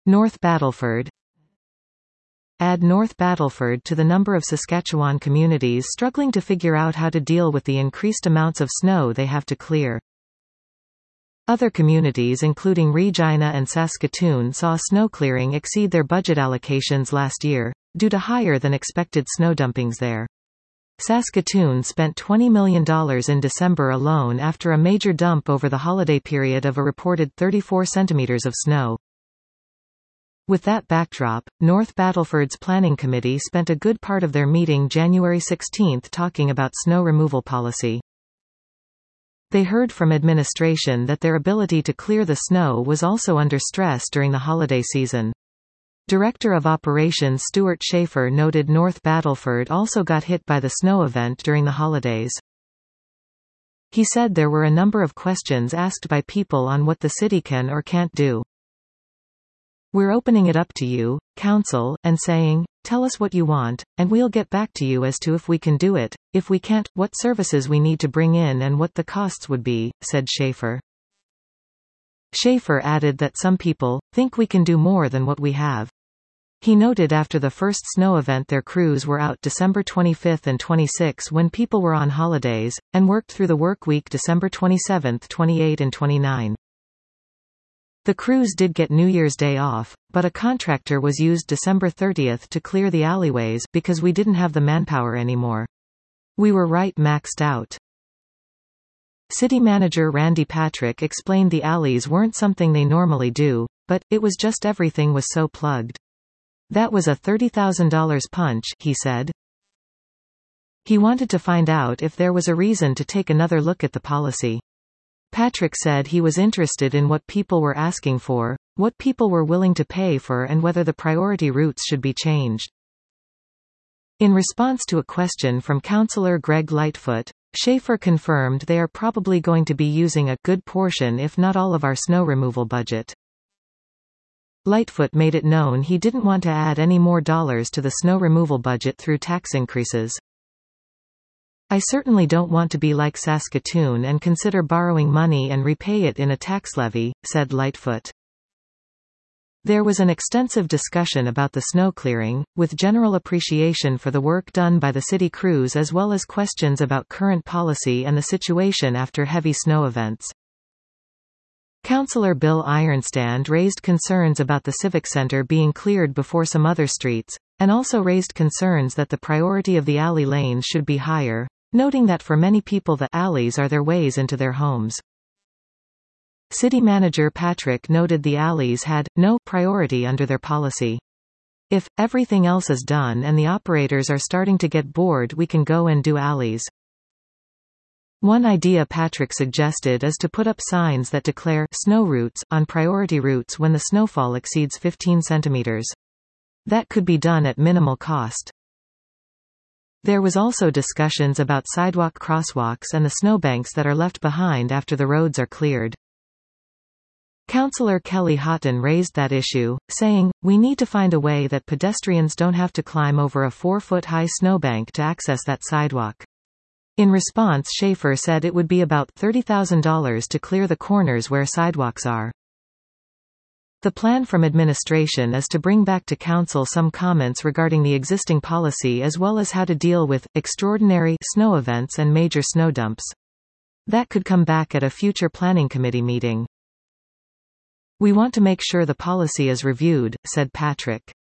North Battleford. Add North Battleford to the number of Saskatchewan communities struggling to figure out how to deal with the increased amounts of snow they have to clear. Other communities including Regina and Saskatoon saw snow clearing exceed their budget allocations last year, due to higher than expected snow dumpings there. Saskatoon spent $20 million in December alone after a major dump over the holiday period of a reported 34 centimeters of snow. With that backdrop, North Battleford's planning committee spent a good part of their meeting January 16 talking about snow removal policy. They heard from administration that their ability to clear the snow was also under stress during the holiday season. Director of Operations Stuart Schaefer noted North Battleford also got hit by the snow event during the holidays. He said there were a number of questions asked by people on what the city can or can't do. We're opening it up to you, council, and saying, tell us what you want, and we'll get back to you as to if we can do it, if we can't, what services we need to bring in and what the costs would be, said Schaefer. Schaefer added that some people think we can do more than what we have. He noted after the first snow event their crews were out December 25 and 26 when people were on holidays, and worked through the work week December 27, 28 and 29. The crews did get New Year's Day off, but a contractor was used December 30 to clear the alleyways because we didn't have the manpower anymore. We were right maxed out. City manager Randy Patrick explained the alleys weren't something they normally do, but it was just everything was so plugged. That was a $30,000 punch, he said. He wanted to find out if there was a reason to take another look at the policy. Patrick said he was interested in what people were asking for, what people were willing to pay for, and whether the priority routes should be changed. In response to a question from Councillor Greg Lightfoot, Schaefer confirmed they are probably going to be using a good portion if not all of our snow removal budget. Lightfoot made it known he didn't want to add any more dollars to the snow removal budget through tax increases. I certainly don't want to be like Saskatoon and consider borrowing money and repay it in a tax levy, said Lightfoot. There was an extensive discussion about the snow clearing, with general appreciation for the work done by the city crews as well as questions about current policy and the situation after heavy snow events. Councillor Bill Ironstand raised concerns about the Civic Centre being cleared before some other streets, and also raised concerns that the priority of the alley lanes should be higher, noting that for many people the alleys are their ways into their homes. City Manager Patrick noted the alleys had no priority under their policy. If everything else is done and the operators are starting to get bored, we can go and do alleys. One idea Patrick suggested is to put up signs that declare snow routes on priority routes when the snowfall exceeds 15 centimeters. That could be done at minimal cost. There was also discussions about sidewalk crosswalks and the snowbanks that are left behind after the roads are cleared. Councillor Kelly Houghton raised that issue, saying, we need to find a way that pedestrians don't have to climb over a 4-foot-high snowbank to access that sidewalk. In response, Schaefer said it would be about $30,000 to clear the corners where sidewalks are. The plan from administration is to bring back to council some comments regarding the existing policy as well as how to deal with extraordinary snow events and major snow dumps. That could come back at a future planning committee meeting. We want to make sure the policy is reviewed, said Patrick.